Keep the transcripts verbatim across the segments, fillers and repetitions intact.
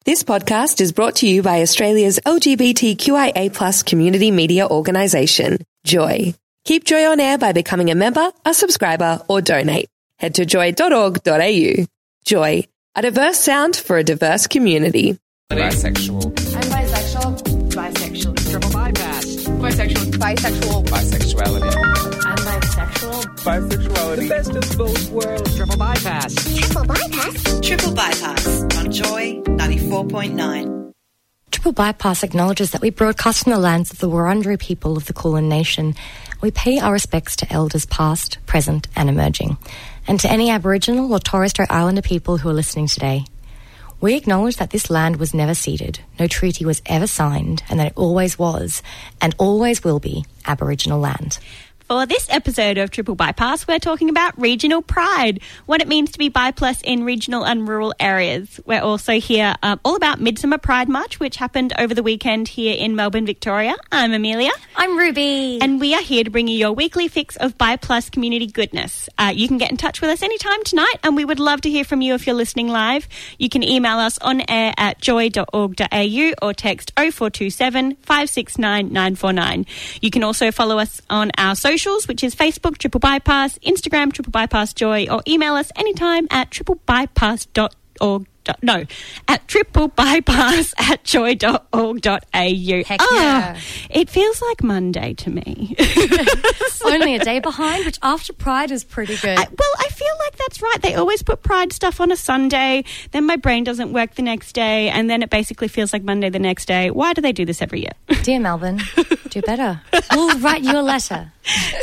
This podcast is brought to you by Australia's L G B T Q I A plus community media organisation, Joy. Keep Joy on air by becoming a member, a subscriber, or donate. Head to joy dot org dot a u. Joy, a diverse sound for a diverse community. Bisexual. I'm bisexual. Bisexual. Triple bypass. Bisexual. Bisexual. Bisexuality. I'm bisexual. Bisexuality. The best of both worlds. Triple bypass. Triple bypass. Triple bypass on Joy ninety-four point nine. Triple Bypass acknowledges that we broadcast from the lands of the Wurundjeri people of the Kulin Nation. We pay our respects to elders past, present and emerging, and to any Aboriginal or Torres Strait Islander people who are listening today. We acknowledge that this land was never ceded, no treaty was ever signed, and that it always was, and always will be, Aboriginal land. For this episode of Triple Bypass, we're talking about regional pride, what it means to be bi-plus in regional and rural areas. We're also here um, all about Midsummer Pride March, which happened over the weekend here in Melbourne, Victoria. I'm Amelia. I'm Ruby. And we are here to bring you your weekly fix of bi-plus community goodness. Uh, you can get in touch with us anytime tonight, and we would love to hear from you if you're listening live. You can email us on air at joy dot org dot a u or text oh four two seven, five six nine, nine four nine. You can also follow us on our social which is Facebook, Triple Bypass, Instagram, Triple Bypass Joy, or email us anytime at triple bypass dot org. No, at triple bypass at joy dot org dot a u. Heck yeah. Oh, it feels like Monday to me. Only a day behind, which after Pride is pretty good. I, well, I feel like that's right. They always put Pride stuff on a Sunday, then my brain doesn't work the next day, and then it basically feels like Monday the next day. Why do they do this every year? Dear Melbourne, do better. We'll write you a letter.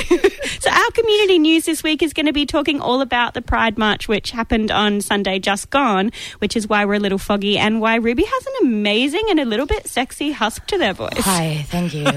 So our community news this week is going to be talking all about the Pride March, which happened on Sunday just gone, which is why we're a little foggy and why Ruby has an amazing and a little bit sexy husp to their voice. Hi, thank you.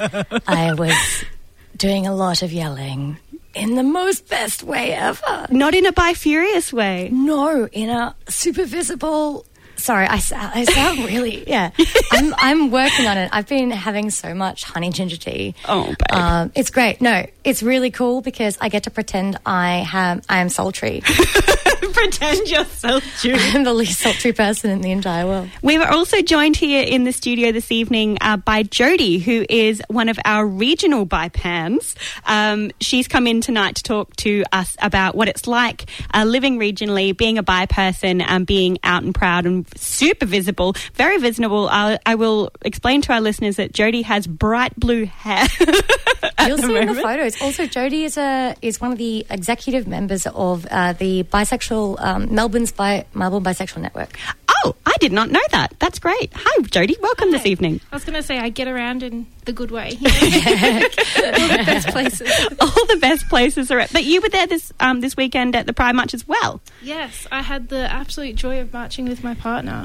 I was doing a lot of yelling in the most best way ever. Not in a bi-furious way. No, in a super visible... Sorry, I, I sound really, yeah. I'm I'm working on it. I've been having so much honey ginger tea. Oh, babe. Um, it's great. No, it's really cool because I get to pretend I have I am sultry. Pretend you're sultry. I'm the least sultry person in the entire world. We were also joined here in the studio this evening uh, by Jodie, who is one of our regional bi-pans. Um, she's come in tonight to talk to us about what it's like uh, living regionally, being a bi person, and being out and proud and super visible, very visible. I'll, I will explain to our listeners that Jodie has bright blue hair. You'll see in the photos. Also, Jodie is a is one of the executive members of uh, the bisexual um, Melbourne's bi- Melbourne Bisexual Network. Oh, I did not know that. That's great. Hi, Jodie. Welcome Hi. this evening. I was going to say I get around in the good way. You know? All the best places. All the best places are. But you were there this um, this weekend at the Pride March as well. Yes, I had the absolute joy of marching with my partner.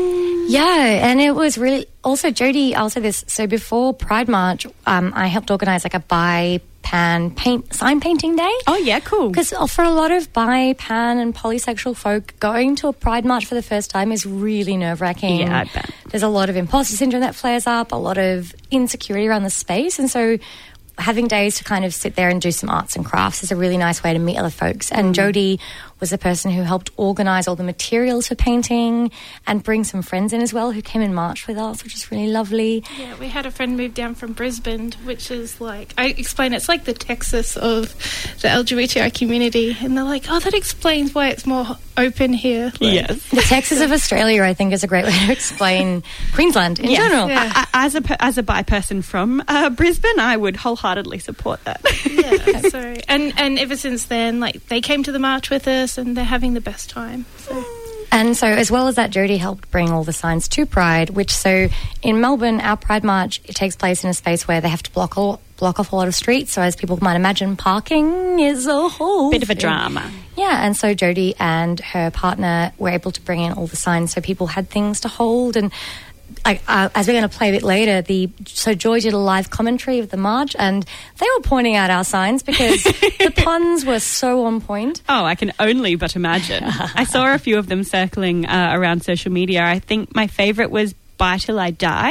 Yeah, and it was really... Also, Jodie, I'll say this. So before Pride March, um, I helped organise like a bi pan paint sign painting day. Oh, yeah, cool. Because for a lot of bi, pan and polysexual folk, going to a Pride March for the first time is really nerve-wracking. Yeah, I bet. There's a lot of imposter syndrome that flares up, a lot of insecurity around the space. And so having days to kind of sit there and do some arts and crafts is a really nice way to meet other folks. And mm. Jodie was the person who helped organise all the materials for painting and bring some friends in as well who came and marched with us, which is really lovely. Yeah, we had a friend move down from Brisbane, which is like, I explain it's like the Texas of the L G B T I community. And they're like, oh, that explains why it's more open here. Like, yes. The Texas of Australia, I think, is a great way to explain Queensland in yes. general. Yeah. I, as a as a bi person from uh, Brisbane, I would wholeheartedly support that. Yeah, so and and ever since then, like, they came to the march with us and they're having the best time. So. And so as well as that, Jodie helped bring all the signs to Pride, which so in Melbourne, our Pride March, it takes place in a space where they have to block all, block off a lot of streets. So as people might imagine, parking is a whole bit of a thing. drama. Yeah, and so Jodie and her partner were able to bring in all the signs so people had things to hold. And like, uh, as we're going to play a bit later, the so Joy did a live commentary of the march, and they were pointing out our signs because the puns were so on point. Oh, I can only but imagine. I saw a few of them circling uh, around social media. I think my favourite was "Bye Till I Die."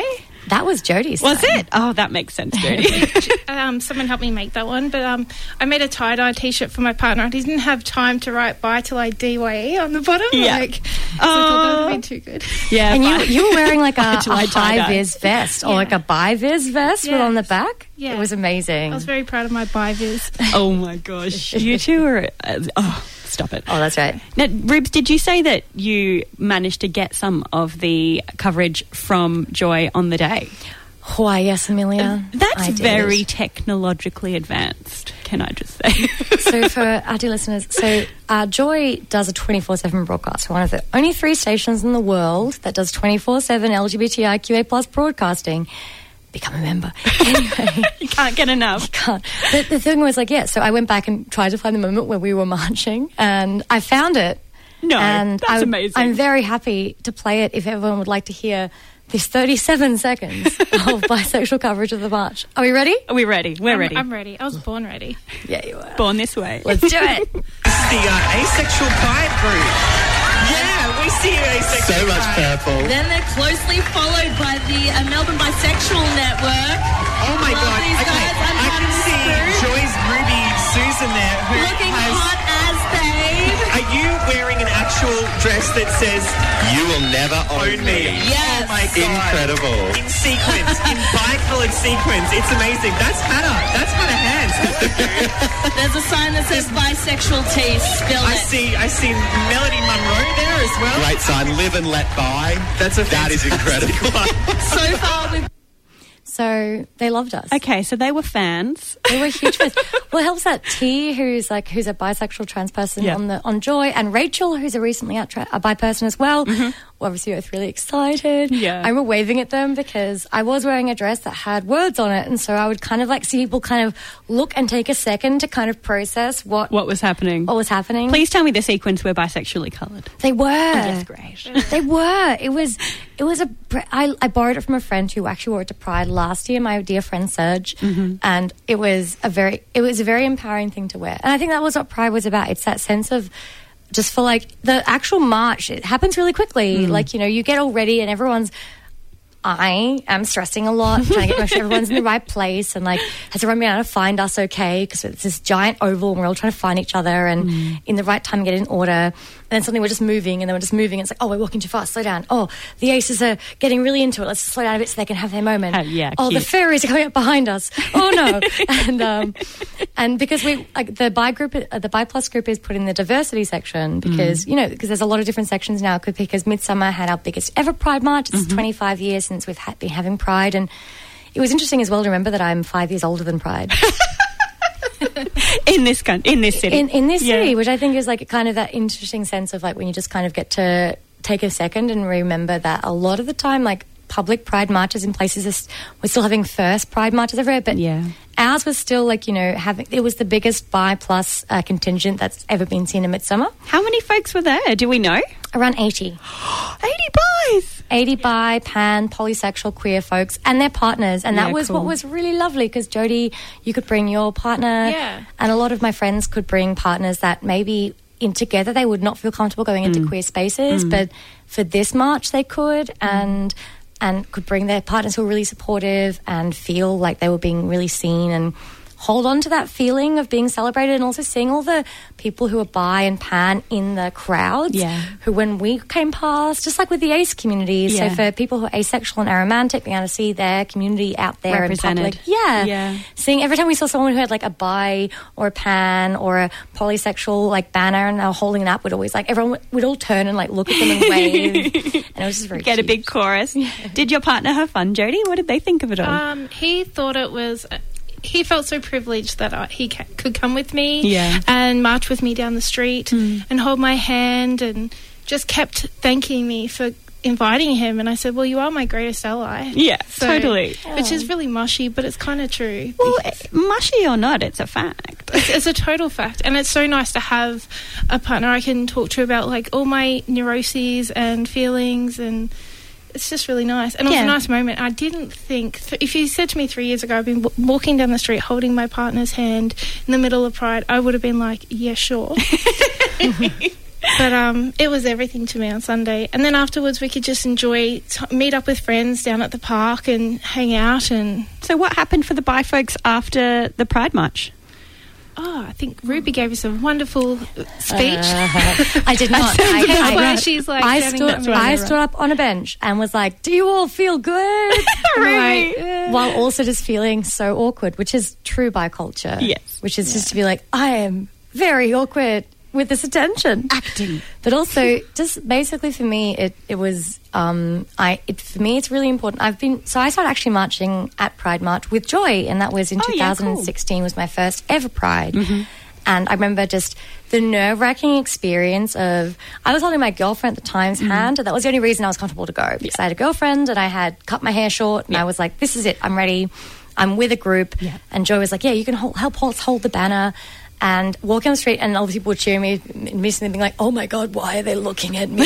That was Jodie's. Was sign. it? Oh, that makes sense, Jodie. Um, someone helped me make that one, but um, I made a tie-dye T-shirt for my partner. I didn't have time to write bye till I D Y E on the bottom. Yeah. Like, so I thought Oh. that would have been too good. Yeah, And you fine. you were wearing like a, Why do I a tie-dye? high-vis vest or Yeah. like a bi-vis vest with Yeah. on the back. Yeah. It was amazing. I was very proud of my bi-vis. Oh my gosh, you two are. Uh, oh, stop it. Oh, that's right. Now, Ribs, did you say that you managed to get some of the coverage from Joy on the day? Why, yes, Amelia. That's I did. very technologically advanced, can I just say? So for our dear listeners, so uh, Joy does a twenty-four seven broadcast. We're one of the only three stations in the world that does twenty-four seven L G B T I Q A plus broadcasting. Become a member. Anyway. You can't get enough. Can't. The, the thing was like, yeah, so I went back and tried to find the moment where we were marching and I found it. No, and that's I, amazing. I'm very happy to play it if everyone would like to hear this thirty-seven seconds of bisexual coverage of the march. Are we ready? Are we ready? We're I'm, ready. I'm ready. I was born ready. Yeah, you are. Born this way. Let's do it. the uh, asexual pride group. Yeah, we see asexual So much pride. purple. Then they're closely followed by the uh, Melbourne Bisexual Network. Oh my Love god. these Okay, guys. I'm I can having see screwed. Joy's Ruby Susan there who Looking has... hot as babe. Are you wearing an actual dress that says You will never own own me? Yes. Oh my god. Incredible. In sequins, in bi-coloured sequins. It's amazing. That's Hannah. That's Hannah Hands. There's a sign that says bisexual tea. Spill I it. see I see Melody Monroe there as well. Great sign. Live and let by. That's a That is fantastic incredible. one. So far, we've So they loved us. Okay, so they were fans. They were huge fans. Well, it helps that T, who's like who's a bisexual trans person Yeah. on the on Joy, and Rachel, who's a recently out tra- a bi person as well. Mm-hmm. Were obviously both really excited. Yeah. I remember waving at them because I was wearing a dress that had words on it, and so I would kind of like see people kind of look and take a second to kind of process what What was happening? what was happening. Please tell me the sequins were bisexually coloured. They were. Yes, great. They were. It was. It was a. I, I borrowed it from a friend who actually wore it to Pride last year. My dear friend Serge, and it was a very. It was a very empowering thing to wear, and I think that was what Pride was about. It's that sense of. Just for like the actual march, it happens really quickly. Like, you know, you get all ready and everyone's. I am stressing a lot, trying to get sure everyone's in the right place, and like, has everyone been able to find us okay? Because it's this giant oval, and we're all trying to find each other and in the right time get in order. And then suddenly we're just moving, and then we're just moving. And it's like, oh, we're walking too fast. Slow down. Oh, the aces are getting really into it. Let's slow down a bit so they can have their moment. Uh, yeah, oh, cute. the fairies are coming up behind us. Oh no! and um, and because we like the bi group, uh, the bi plus group is put in the diversity section because you know because there's a lot of different sections now. Because Midsummer had our biggest ever Pride March. It's twenty-five years since we've ha- been having Pride, and it was interesting as well to remember that I'm five years older than Pride in this con- in this city. in in this Yeah. city, which I think is like kind of that interesting sense of like when you just kind of get to take a second and remember that a lot of the time, like public Pride marches in places, is, we're still having first Pride marches everywhere, but Yeah. ours was still like you know having it was the biggest bi plus uh, contingent that's ever been seen in Midsummer, How many folks were there? Do we know? around eighty. eighty boys. eighty bi, pan, polysexual, queer folks and their partners. And that Yeah, was cool. what was really lovely because Jodie, you could bring your partner. Yeah. And a lot of my friends could bring partners that maybe in together they would not feel comfortable going into Mm. queer spaces. But for this march they could and and could bring their partners who were really supportive and feel like they were being really seen and hold on to that feeling of being celebrated, and also seeing all the people who are bi and pan in the crowds Yeah. who when we came past, just like with the ace community, Yeah. so for people who are asexual and aromantic, being able to see their community out there in Represented. public. Yeah. Yeah. Seeing every time we saw someone who had like a bi or a pan or a polysexual like banner and they were holding it up, we'd always like, everyone would, would all turn and like look at them and wave. And it was just very Get a cute. big chorus. Did your partner have fun, Jodie? What did they think of it all? Um, he thought it was. He felt so privileged that I, he ca- could come with me Yeah. and march with me down the street and hold my hand and just kept thanking me for inviting him. And I said, well, you are my greatest ally. Yeah, So- totally. Which is really mushy, but it's kind of true. Well, because mushy or not, it's a fact. it's, it's a total fact. And it's so nice to have a partner I can talk to about like all my neuroses and feelings, and it's just really nice. And it was Yeah. a nice moment. I didn't think, if you said to me three years ago I've been w- walking down the street holding my partner's hand in the middle of Pride, I would have been like, yeah, sure. But um, it was everything to me on Sunday. And then afterwards we could just enjoy, t- meet up with friends down at the park and hang out. And So what happened for the bi folks after the Pride March? Oh, I think Ruby gave us a wonderful speech. Uh, I did not. I, That's I, why she's like I standing stood, there. I stood up on a bench and was like, do you all feel good? Right. Yeah. While also just feeling so awkward, which is true bi culture. Yes. Which is just to be like, I am very awkward with this attention. Acting. But also, just basically for me, it, it was, um, I it, for me, it's really important. I've been, so I started actually marching at Pride March with Joy, and that was in Oh, yeah, twenty sixteen cool. was my first ever Pride. Mm-hmm. And I remember just the nerve-wracking experience of, I was holding my girlfriend at the time's Mm-hmm. hand, and that was the only reason I was comfortable to go, because I had a girlfriend and I had cut my hair short, and Yeah. I was like, this is it, I'm ready. I'm with a group. Yeah. And Joy was like, yeah, you can hold, help us hold the banner. And walking on the street, and all the people would cheer me, immediately being like, oh my God, why are they looking at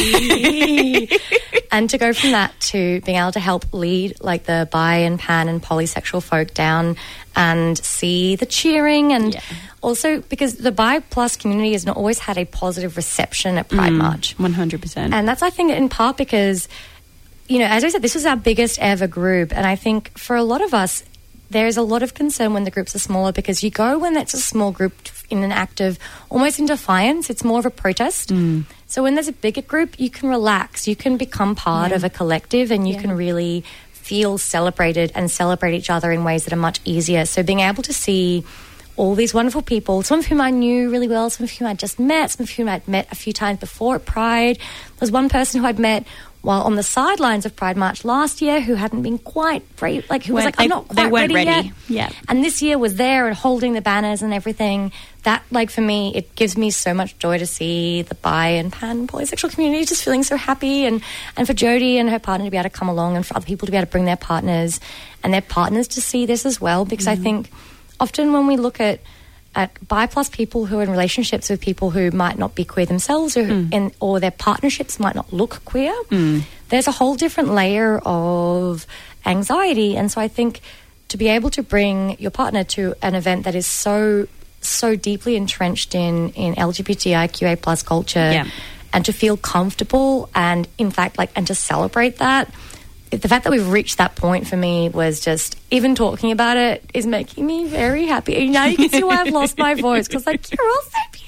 me? And to go from that to being able to help lead like the bi and pan and polysexual folk down and see the cheering, and Yeah. also because the bi plus community has not always had a positive reception at Pride March. one hundred percent. And that's, I think, in part because, you know, as I said, this was our biggest ever group. And I think for a lot of us, there's a lot of concern when the groups are smaller, because you go when it's a small group in an act of almost in defiance. It's more of a protest. Mm. So when there's a bigger group, you can relax. You can become part Yeah. of a collective, and you Yeah. can really feel celebrated and celebrate each other in ways that are much easier. So being able to see all these wonderful people, some of whom I knew really well, some of whom I'd just met, some of whom I'd met a few times before at Pride. There was one person who I'd met while on the sidelines of Pride March last year who hadn't been quite ready, like who was Weren't- like, I'm they- not they quite weren't ready, ready. yet. Yeah. And this year was there and holding the banners and everything. That, like, for me, it gives me so much joy to see the bi and pan polysexual community just feeling so happy, and, and for Jodie and her partner to be able to come along, and for other people to be able to bring their partners and their partners to see this as well. Because I think often when we look at at bi plus people who are in relationships with people who might not be queer themselves, or, Mm. in, or their partnerships might not look queer, mm. there's a whole different layer of anxiety. And so I think to be able to bring your partner to an event that is so so deeply entrenched in, in L G B T I Q A plus culture, Yeah. and to feel comfortable and, in fact, like, and to celebrate that, the fact that we've reached that point for me was just, even talking about it is making me very happy. And now you can see why I've lost my voice, because, like, you're all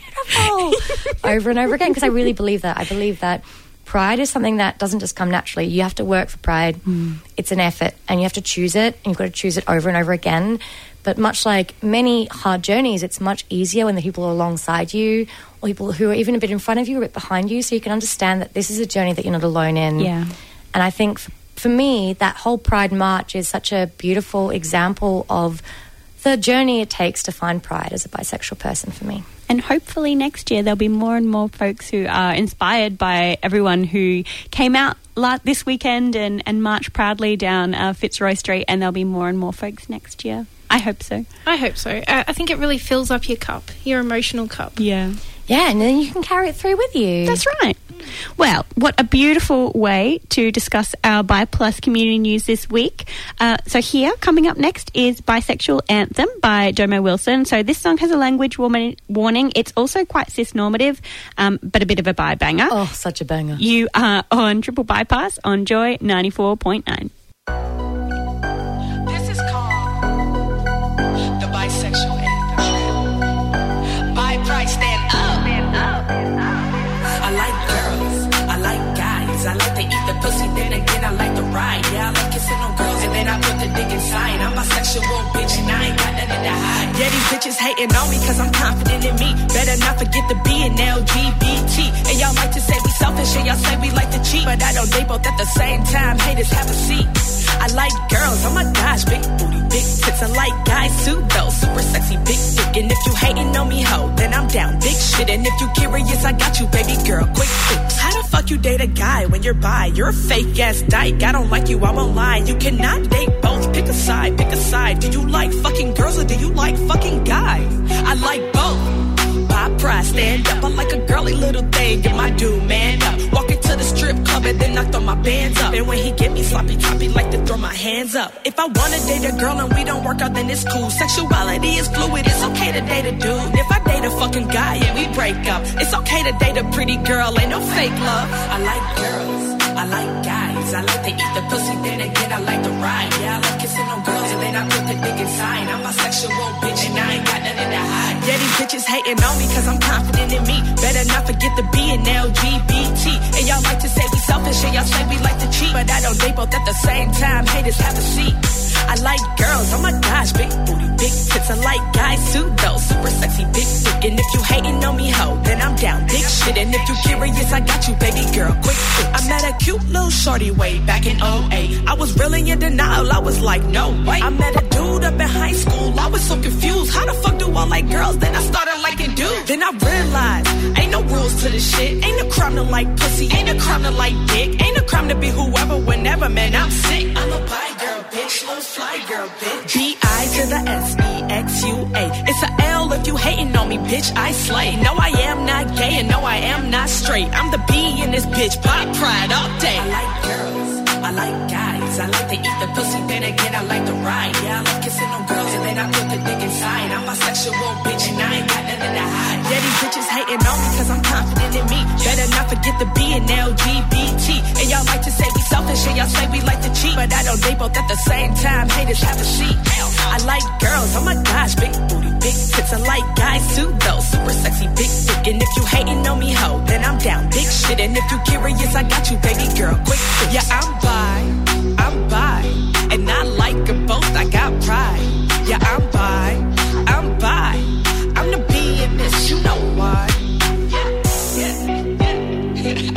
so beautiful over and over again, because I really believe that. I believe that Pride is something that doesn't just come naturally. You have to work for Pride. Mm. It's an effort, and you have to choose it, and you've got to choose it over and over again. But much like many hard journeys, it's much easier when the people are alongside you, or people who are even a bit in front of you or a bit behind you, so you can understand that this is a journey that you're not alone in. Yeah. And I think for, for me, that whole Pride March is such a beautiful example of the journey it takes to find pride as a bisexual person for me. And hopefully next year there'll be more and more folks who are inspired by everyone who came out la- this weekend and, and marched proudly down uh, Fitzroy Street, and there'll be more and more folks next year. I hope so. I hope so. I, I think it really fills up your cup, your emotional cup. Yeah. Yeah, and then you can carry it through with you. That's right. Well, what a beautiful way to discuss our Bi Plus community news this week. Uh, so here, coming up next, is Bisexual Anthem by Domo Wilson. So this song has a language warning. warning. It's also quite cis-normative, um, but a bit of a bi banger. Oh, such a banger. You are on Triple Bypass on Joy ninety-four point nine. This is called the Bisexual Anthem. Bi Pride, stand up. I like girls, I like guys, I like to eat the pussy, then again I like to ride. Yeah, I like kissing on girls, and then I put the dick inside. I'm bisexual, bitch, and I ain't got nothing to hide. Yeah, these bitches hating on me cause I'm confident in me. Better not forget to be an L G B T. And y'all like to say we selfish, and y'all say we like to cheat, but I don't date both at the same time. Haters, have a seat. I like girls, oh my gosh, big booty, big tits. I like guys too, though, super sexy, big dick. And if you hating on me, ho, then I'm down, big shit. And if you curious, I got you, baby girl, quick fix. How the fuck you date a guy when you're bi? You're a fake ass dyke. I don't like you, I won't lie. You cannot date both. Pick a side, pick a side. Do you like fucking girls or do you like fucking guys? I like both. Bi pride, stand up. I like a girly little thing. Get my dude man up. Walk into to the strip club and then I throw my bands up. And when he get me sloppy, choppy, like to throw my hands up. If I wanna date a girl and we don't work out, then it's cool. Sexuality is fluid, it's okay to date a dude. If I date a fucking guy and we break up, it's okay to date a pretty girl, ain't no fake love. I like girls, I like guys, I like to eat the pussy, then again I like to ride. Yeah, I like kissing on girls and then I put the dick inside. I'm a sexual bitch and I ain't got nothing to hide. Yeah, these bitches hating on me cause I'm confident in me. Better not forget to be an L G B T. And y'all like to say we selfish and y'all say we like to cheat, but I don't date both at the same time. Haters have a seat. I like girls, oh my gosh, big booty, big tits. I like guys too though, super sexy, big dick. And if you hating on me, ho, then I'm down, big shit. And if you curious, I got you, baby girl, quick fix. I met a cute little shorty way back in oh eight. I was really in denial, I was like, no way. I met a dude up in high school, I was so confused. How the fuck do I like girls? Then I started liking dudes. Then I realized, ain't no rules to this shit. Ain't no crime to like pussy, ain't no crime to like dick. Ain't no crime to be whoever, whenever, man, I'm sick. I'm a bi girl, bitch, little fly girl, bitch. B I to the S E X U A. It's a L if you hating on me, bitch, I slay. No, I am not gay and no, I am not straight. I'm the B in this bitch, pop pride all day. I like girls, I like guys, I like to eat the pussy, then again I like to ride. Yeah, I like kissing on girls and then I put the dick inside. I'm a sexual bitch and I ain't got nothing to hide. Yeah, these bitches hating on me cause I'm confident in me. Better not forget to be an L G B T. And y'all like to say we selfish and y'all say we like to cheat, but I don't date both at the same time. Haters have a seat. I like girls, oh my gosh, big booty, big tits. I like guys too though, super sexy, big dick. And if you hating on me, ho, then I'm down, big shit. And if you curious, I got you, baby girl, quick fix. Yeah, I'm bi, I'm bi, and I like them both, I got pride. Yeah, I'm bi, I'm bi, I'm the B in this, you know why. Yeah, yeah,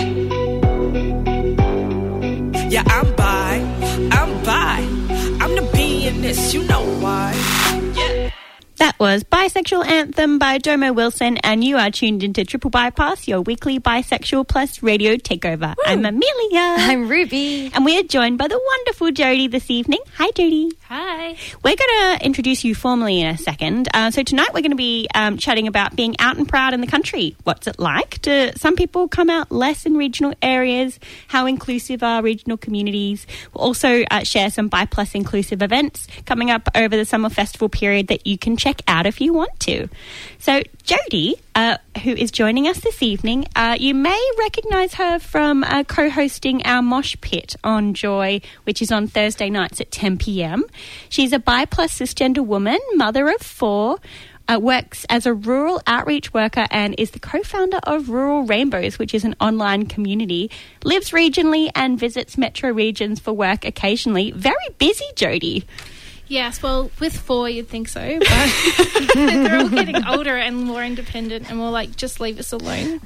yeah. Yeah, I'm bi, I'm bi, I'm the B in this, you know why. Yeah. That was Bisexual Anthem by Domo Wilson, and you are tuned into Triple Bypass, your weekly Bisexual Plus radio takeover. Woo. I'm Amelia. I'm Ruby. And we are joined by the wonderful Jodie this evening. Hi, Jodie. Hi. We're going to introduce you formally in a second. Uh, so tonight we're going to be um, chatting about being out and proud in the country. What's it like? Do some people come out less in regional areas? How inclusive are regional communities? We'll also uh, share some Bi Plus inclusive events coming up over the summer festival period that you can check out if you want to. So Jodie, uh, who is joining us this evening, uh, you may recognise her from uh, co-hosting our Mosh Pit on Joy, which is on Thursday nights at ten p.m. She's a bi plus cisgender woman, mother of four, uh, works as a rural outreach worker and is the co-founder of Rural Rainbows, which is an online community, lives regionally and visits metro regions for work occasionally. Very busy, Jodie. Yes, well, with four, you'd think so, but they're all getting older and more independent and more like, just leave us alone.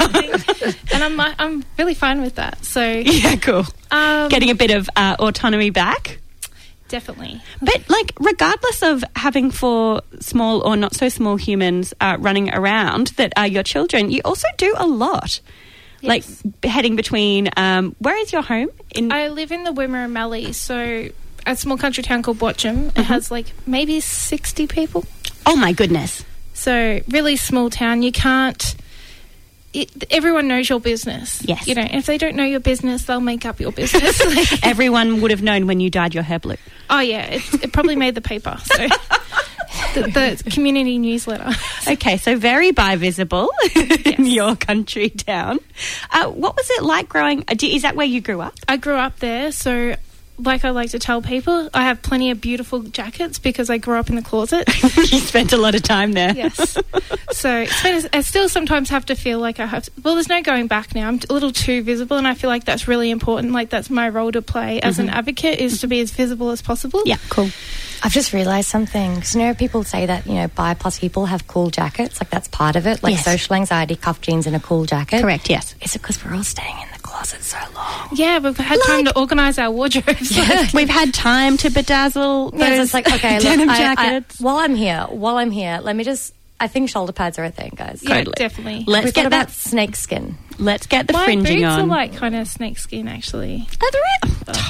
And I'm I'm really fine with that. So yeah, cool. Um, Getting a bit of uh, autonomy back. Definitely. But, like, regardless of having four small or not so small humans uh, running around that are your children, you also do a lot. Yes. Like, heading between, um, where is your home? In I live in the Wimmera Mallee, so a small country town called Watcham. Mm-hmm. It has, like, maybe sixty people. Oh, my goodness. So, really small town. You can't... It, everyone knows your business. Yes. You know, if they don't know your business, they'll make up your business. Like, everyone would have known when you dyed your hair blue. Oh, yeah. It, it probably made the paper. So the, the community newsletter. Okay, so very bi-visible yes. in your country town. Uh, what was it like growing... Is that where you grew up? I grew up there, so... Like I like to tell people, I have plenty of beautiful jackets because I grew up in the closet. You spent a lot of time there. Yes. So it's been, I still sometimes have to feel like I have to, well, there's no going back now. I'm a little too visible, and I feel like that's really important. Like, that's my role to play as mm-hmm. an advocate, is to be as visible as possible. Yeah, cool. I've just realised something. Because, you know, people say that, you know, bi plus people have cool jackets. Like, that's part of it. Like, yes. social anxiety, cuff jeans and a cool jacket. Correct, yes. Is it because we're all staying in the closet so long? Yeah, we've had like, time to organise our wardrobes. Yeah. Like, we've had time to bedazzle those yeah, it's like, okay, denim look, jackets. I, I, while I'm here, while I'm here, let me just... I think shoulder pads are a thing, guys. Yeah, totally. Definitely. Let's We've get got that about snake skin. Let's get the My fringing boots on. are like kind of snake skin, actually. Are there? Oh.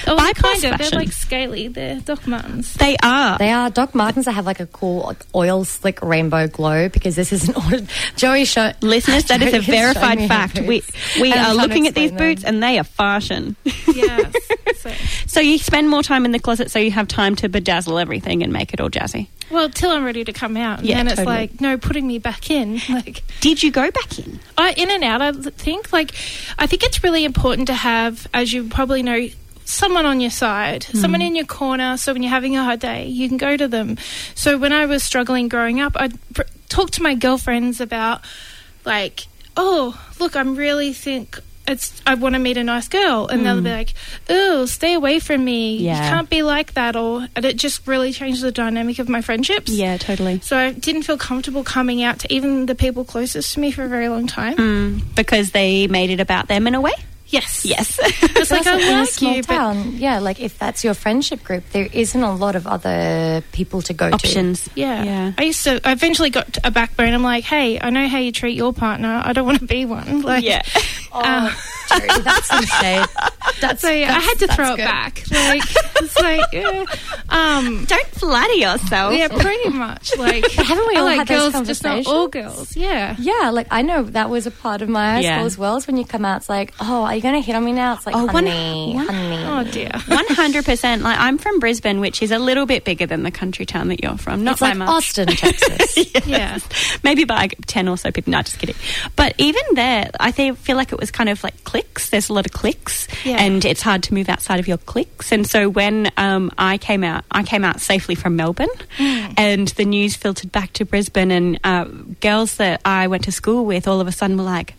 Oh, Bi kind plus of. They're fashion. like scaly. They're Doc Martens. They are. They are Doc Martens that have like a cool like, oil slick rainbow glow because this is an order. Joey show Listeners, that is a Joey is showing verified me her fact. We boots. we And I'm are trying to looking at these explain boots them. and they are fashion. Yes. So, So you spend more time in the closet so you have time to bedazzle everything and make it all jazzy. well, till I'm ready to come out. And Yeah, then it's totally. like, no, putting me back in. Like, Did you go back in? I, in and out, I think. Like, I think it's really important to have, as you probably know, someone on your side, Hmm. someone in your corner, so when you're having a hard day, you can go to them. So when I was struggling growing up, I'd pr- talk to my girlfriends about, like, oh, look, I'm really think... It's. I want to meet a nice girl, and they'll be like, "Oh, stay away from me. Yeah. You can't be like that." Or and it just really changed the dynamic of my friendships. Yeah, totally. So I didn't feel comfortable coming out to even the people closest to me for a very long time. Mm, because they made it about them in a way? Yes. Yes. It's like, Also, I in a like small you, but town, yeah, like if that's your friendship group, there isn't a lot of other people to go Options. yeah. Yeah. I used to. I eventually got a backbone. I'm like, hey, I know how you treat your partner. I don't want to be one. Like, Yeah. to. um, Oh, Joey, that's some shade. That's, so yeah, I that's- had to that's throw it good. back. Like, it's like, yeah. um, Don't flatter yourself. yeah, pretty much. Like, But haven't we I all like had those girls, just not all girls. Yeah. Yeah, like I know that was a part of my high Yeah. school as well. Is when you come out, it's like, oh, are you going to hit on me now? It's like, Oh, one- honey, one- honey. Oh dear. one hundred percent. Like, I'm from Brisbane, which is a little bit bigger than the country town that you're from. Not It's by like much. Austin, Texas. Yeah. Maybe by ten or so people. No, just kidding. But even there, I think, feel like it was kind of like cliques. There's a lot of cliques, Yeah. and it's hard to move outside of your cliques. And so when um, I came out, I came out safely from Melbourne, and the news filtered back to Brisbane, and uh, girls that I went to school with all of a sudden were like,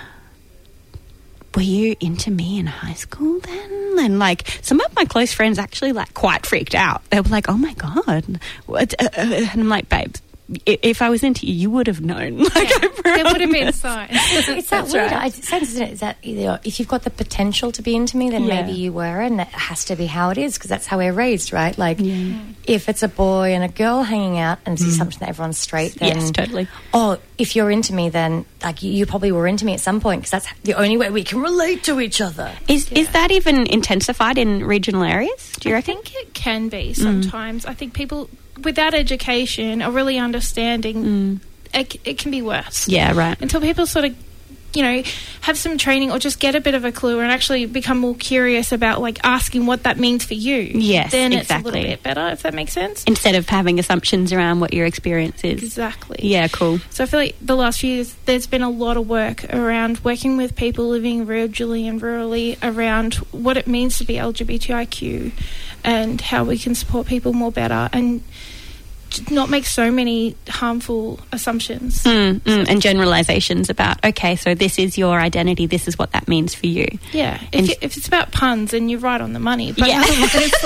were you into me in high school then? And like some of my close friends actually like quite freaked out. They were like, oh my God. What? Uh, uh, and I'm like, babe, i- if I was into you, you would have known. Like, I There would have been promise. signs. It's that That's weird right. I- sense, isn't it? Is that either if you've got the potential to be into me, then Yeah. maybe you were, and it has to be how it is because that's how we're raised, right? Like, if it's a boy and a girl hanging out, and it's something that everyone's straight, then Yes, totally. oh, if you're into me, then like you, you probably were into me at some point because that's the only way we can relate to each other. Is is that even intensified in regional areas? Do you I reckon? think it can be sometimes. I think people without education or really understanding, it, it can be worse. Yeah, right. Until people sort of, you know, have some training or just get a bit of a clue and actually become more curious about like asking what that means for you. Yes, then exactly. it's a little bit better, if that makes sense. Instead of having assumptions around what your experience is. Exactly. Yeah, cool. So I feel like the last few years there's been a lot of work around working with people living regionally and rurally around what it means to be L G B T I Q and how we can support people more better and not make so many harmful assumptions. Mm, mm, and generalizations about, okay, so this is your identity, this is what that means for you. Yeah. And- If, you, if it's about puns, and you're right on the money. But Yeah. otherwise,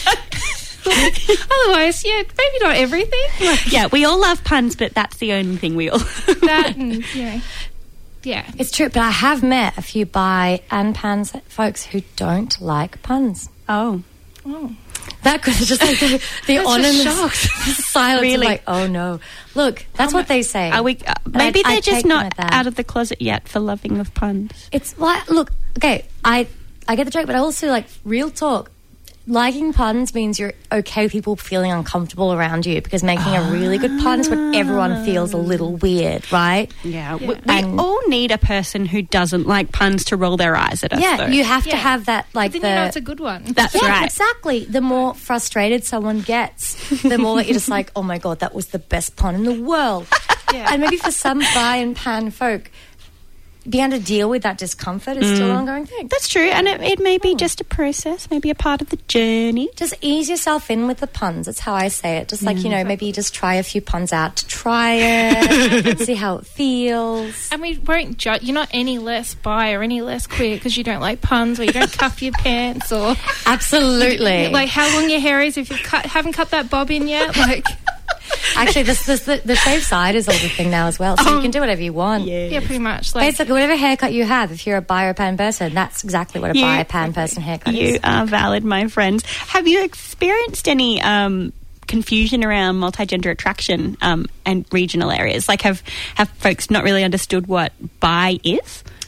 like, otherwise, yeah, maybe not everything. Like Yeah, we all love puns, but that's the only thing we all... that and, you know, yeah. It's true, but I have met a few bi and pan folks who don't like puns. Oh. Oh. That could just like the, the That's ominous just silence. Really? Of like, oh no! Look, that's what they say. Are we? Uh, And maybe I- I they're just take them not at that. out of the closet yet for loving of puns. It's like, look, okay, I I get the joke, but I also like real talk. Liking puns means you're okay with people feeling uncomfortable around you because making a really good pun is when everyone feels a little weird, right? Yeah, we, we And- all need a person who doesn't like puns to roll their eyes at us. Yeah, though. you have to Yeah. have that like Then the. you know it's a good one. That's yeah, right. exactly. The more frustrated someone gets, the more that you're just like, oh my God, that was the best pun in the world. Yeah. And maybe for some bi and pan folk, being able to deal with that discomfort is still an ongoing thing. That's true, and it, it may be just a process, maybe a part of the journey. Just ease yourself in with the puns. That's how I say it. Just like, you know, maybe you just try a few puns out to try it, see how it feels. And we won't judge. You're not any less bi or any less queer because you don't like puns or you don't cuff your pants or Absolutely. like how long your hair is if you cut, haven't cut that bob in yet. Like, Actually, this, this, the, the shaved side is all the thing now as well, so you can do whatever you want. yeah, pretty much. Like, Basically, whatever haircut you have, if you're a bi or pan person, that's exactly what a You- bi or pan person haircut You is. are valid, my friends. Have you experienced any um, confusion around multigender attraction um, and regional areas? Like, have have folks not really understood what bi is? ah,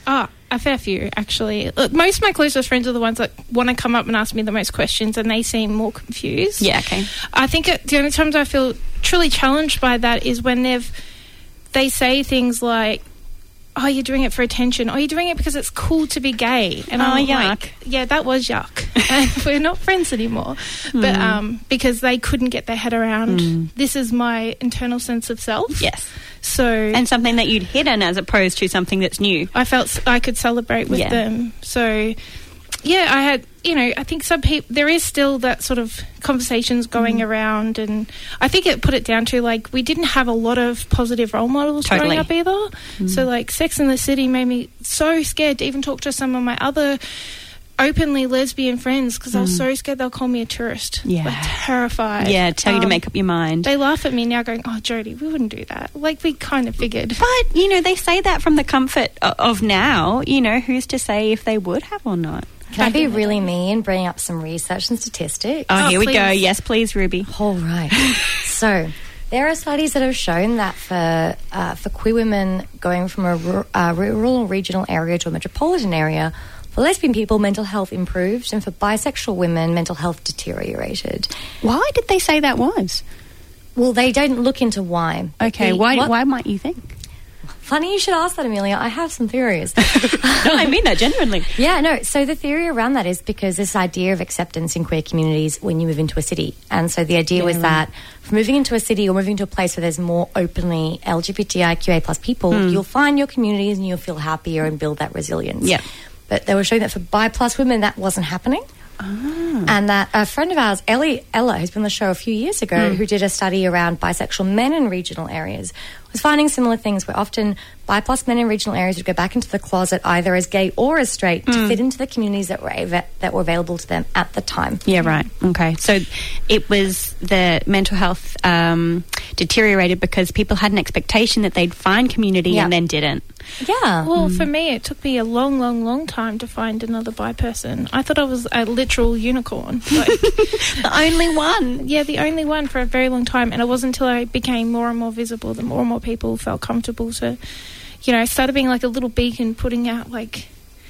a fair few, actually. Look, most of my closest friends are the ones that want to come up and ask me the most questions, and they seem more confused. Yeah, okay. I think it, the only times I feel truly challenged by that is when they've they say things like, oh, you're doing it for attention. Oh, you're doing it because it's cool to be gay. And oh, I'm yuck. like, yeah, that was yuck. And we're not friends anymore. Mm. But um, because they couldn't get their head around, mm. this is my internal sense of self. Yes. So and something that you'd hidden as opposed to something that's new. I felt I could celebrate with yeah. them. So, yeah, I had, you know, I think some people, there is still that sort of conversations going mm. around, and I think it put it down to, like, we didn't have a lot of positive role models totally. growing up either. Mm. So, like, Sex and the City made me so scared to even talk to some of my other openly lesbian friends because mm. I was so scared they'll call me a tourist. Yeah. Like, terrified. Yeah, tell um, you to make up your mind. They laugh at me now going, oh, Jodie, we wouldn't do that. Like, we kind of figured. But, you know, they say that from the comfort of now. You know, who's to say if they would have or not? Can I be really mean and bring up some research and statistics? Oh, Oh, here we please. go. Yes, please, Ruby. All right. So there are studies that have shown that for uh, for queer women going from a ru- uh, rural or regional area to a metropolitan area, for lesbian people, mental health improved, and for bisexual women, mental health deteriorated. Why did they say that was? Well, they don't look into why. Okay, The- why, what- why might you think? Funny you should ask that, Amelia. I have some theories. No, I mean that genuinely. Yeah, no. So the theory around that is because this idea of acceptance in queer communities when you move into a city. And so the idea Yeah, was right. that from moving into a city or moving to a place where there's more openly L G B T I Q A plus people, Mm. you'll find your communities and you'll feel happier and build that resilience. Yeah. But they were showing that for bi plus women, that wasn't happening. Ah. And that a friend of ours, Ellie Ella, who's been on the show a few years ago, Mm. who did a study around bisexual men in regional areas, was finding similar things where often bi plus men in regional areas would go back into the closet either as gay or as straight to Mm. fit into the communities that were av- that were available to them at the time. Yeah, right. Okay. So it was the mental health um, deteriorated because people had an expectation that they'd find community Yeah. and then didn't. Yeah. Well, for me, it took me a long, long, long time to find another bi person. I thought I was a literal unicorn. Like, The only one. yeah, the only one for a very long time. And it wasn't until I became more and more visible that more and more people felt comfortable to, you know, I started being like a little beacon, putting out like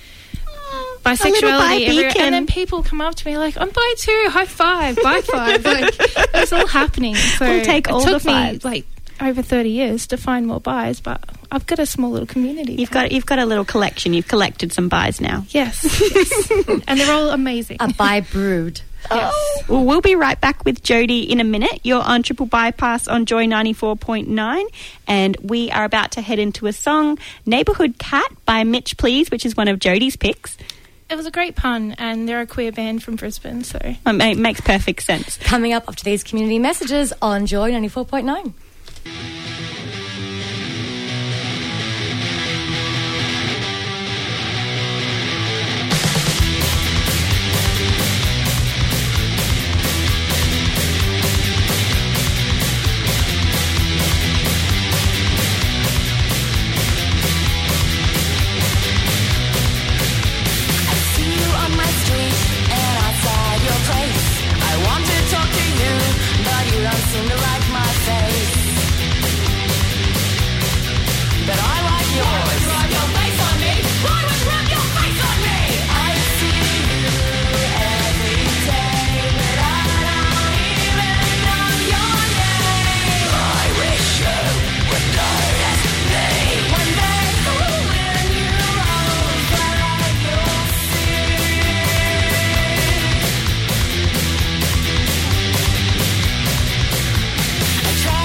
bisexuality bi everywhere. beacon. And then people come up to me like, I'm bi too, high five, bi five. Like, it's all happening. So We'll take all it the took me fives. like over thirty years to find more bis, but I've got a small little community. You've got you've got a little collection. You've collected some buys now. Yes, yes. And they're all amazing. A bi brood. Yes. Well, we'll be right back with Jodie in a minute. You're on Triple Bypass on Joy ninety-four point nine, and we are about to head into a song, Neighbourhood Cat by Mitch Please, which is one of Jodie's picks. It was a great pun, and they're a queer band from Brisbane, so... Um, it makes perfect sense. Coming up after these community messages on Joy ninety-four point nine. I try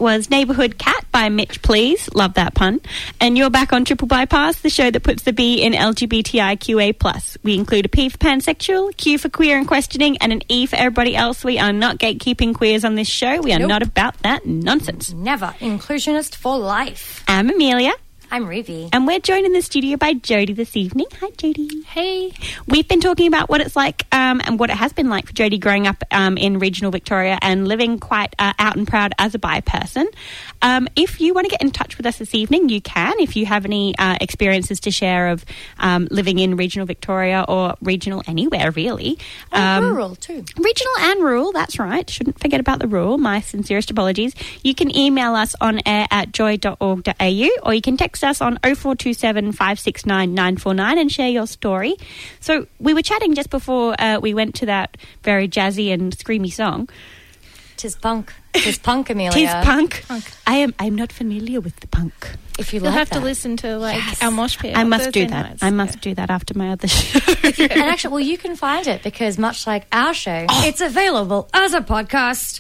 was Neighbourhood Cat by Mitch Please. Love that pun. And you're back on Triple Bypass, the show that puts the B in L G B T I Q A plus. We include a P for pansexual, a Q for queer and questioning, and an E for everybody else. We are not gatekeeping queers on this show. We are Nope. not about that nonsense. Never. Inclusionist for life. I'm Amelia. I'm Ruby. And we're joined in the studio by Jodie this evening. Hi, Jodie. Hey. We've been talking about what it's like um, and what it has been like for Jodie growing up um, in regional Victoria and living quite uh, out and proud as a bi person. Um, if you want to get in touch with us this evening, you can. If you have any uh, experiences to share of um, living in regional Victoria or regional anywhere, really. And Um, rural, too. Regional and rural, that's right. Shouldn't forget about the rural. My sincerest apologies. You can email us on air at joy dot org dot a u or you can text us on oh four two seven, five six nine, nine four nine and share your story. So we were chatting just before uh, we went to that very jazzy and screamy song. Tis punk. Tis punk, Amelia. Tis punk. punk. I am I'm not familiar with the punk. If you You'll like have that. to listen to like Yes. our mosh pit. I on must do Thursday that. nights. I must do that after my other show. And actually, well, you can find it because much like our show, it's available as a podcast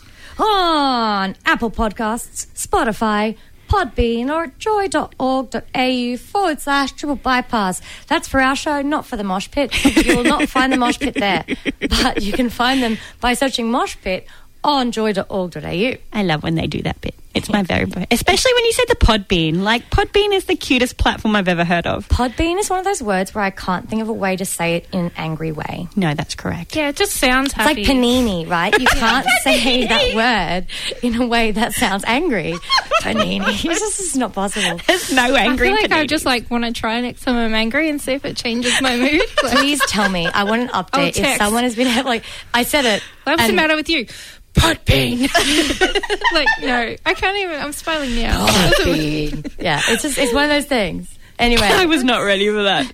on Apple Podcasts, Spotify, Podbean, or joy dot org dot a u forward slash triple bypass. That's for our show, not for the mosh pit. You will not find the mosh pit there, but you can find them by searching mosh pit on joy dot org dot a u. I love when they do that bit. It's my very, especially when you said the Podbean. Like, Podbean is the cutest platform I've ever heard of. Podbean is one of those words where I can't think of a way to say it in an angry way. No, that's correct. Yeah, it just sounds It's happy. like panini, right? You can't say that word in a way that sounds angry. Panini. It's just it's not possible. There's no I angry feel like I panini. just like want to try next time I'm angry and see if it changes my mood. Like, Please tell me. I want an I'll update. If text. someone has been like, I said it. what's the and- matter with you? Podbean. Like, no, I can't even. I'm smiling now. Podbean. Yeah, it's just it's one of those things. Anyway, I was not ready for that.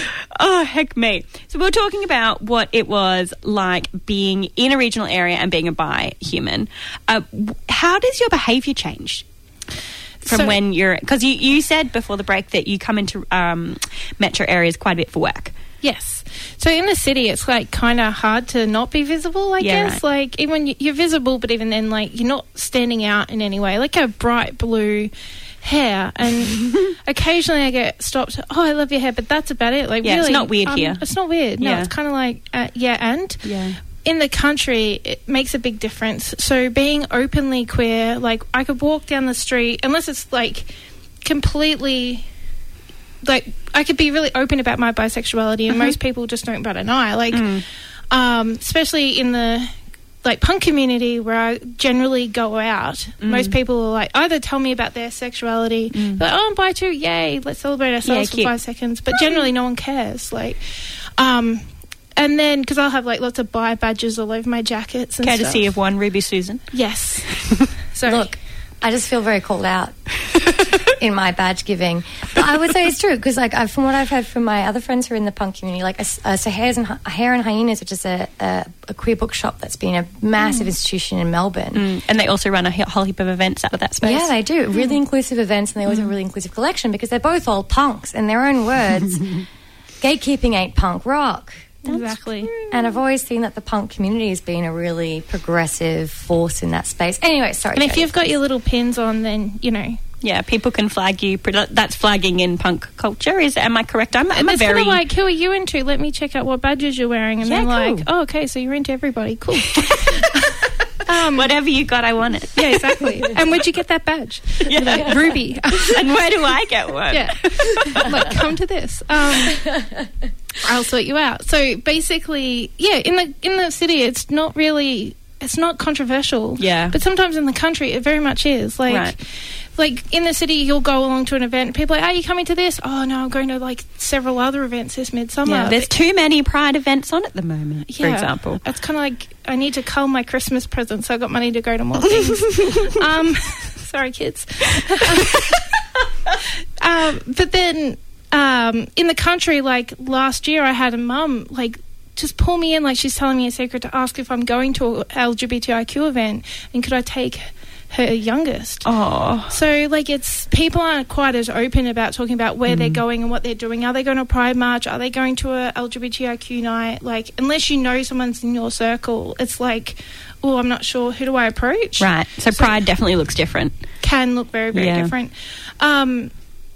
Oh, heck me. So we were talking about what it was like being in a regional area and being a bi human. Uh, w- how does your behaviour change from So- when you're... Because you, you said before the break that you come into um, metro areas quite a bit for work. Yes. So in the city, it's like kind of hard to not be visible, I Yeah, guess. right. Like, even you- you're visible, but even then, like, you're not standing out in any way. Like, I have bright blue hair, and occasionally I get stopped. Oh, I love your hair, but that's about it. Like, Yeah, it's really, not weird um, here. It's not weird. No, Yeah. it's kind of like, uh, yeah, and Yeah. in the country, it makes a big difference. So being openly queer, like, I could walk down the street, unless it's like completely. Like, I could be really open about my bisexuality, and Mm-hmm. most people just don't bat an eye. Like, Mm. um, especially in the like punk community where I generally go out, Mm. most people are like either tell me about their sexuality, like, oh, I'm bi too, yay, let's celebrate ourselves for cute. five seconds. But generally, no one cares. Like, um, and then because I'll have like lots of bi badges all over my jackets and Courtesy stuff. of one Ruby Susan. Yes. So look, I just feel very called out in my badge giving. But I would say it's true because, like, I, from what I've heard from my other friends who are in the punk community, like, uh, so Hares and Hy- Hair and Hyenas, which is a, a, a queer bookshop that's been a massive institution in Melbourne. Mm. And they also run a he- whole heap of events out of that space. Yeah, they do. Really inclusive events, and they always have a really inclusive collection because they're both all punks. In their own words, gatekeeping ain't punk rock. exactly. And I've always seen that the punk community has been a really progressive force in that space. Anyway, sorry. And if Jodie. you've got your little pins on, then you know. Yeah, people can flag you. That's flagging in punk culture. Is am I correct? I'm, I'm And a it's very kind of like, who are you into? Let me check out what badges you're wearing. And Yeah, then like, cool. oh, okay, so you're into everybody. Cool. um, whatever you got, I want it. yeah, exactly. And where'd you get that badge? Yeah. Like, Ruby. And where do I get one? Yeah. Like, come to this. Um, I'll sort you out. So basically, yeah, in the in the city, it's not really, it's not controversial. Yeah. But sometimes in the country, it very much is. Like, Right. like in the city, you'll go along to an event. And people are like, are you coming to this? Oh, no, I'm going to like several other events this midsummer. Yeah, there's too many Pride events on at the moment, for Yeah. example. It's kind of like I need to cull my Christmas presents, so I got money to go to more things. um, sorry, kids. um, but then um, in the country, like last year, I had a mum like just pull me in, like she's telling me a secret to ask if I'm going to an L G B T I Q event and could I take her youngest. Oh, So, like, it's people aren't quite as open about talking about where they're going and what they're doing. Are they going to a Pride March? Are they going to a L G B T I Q night? Like, unless you know someone's in your circle, it's like, oh, I'm not sure. Who do I approach? right. So Pride definitely looks different. can look very, very Yeah. different. Um,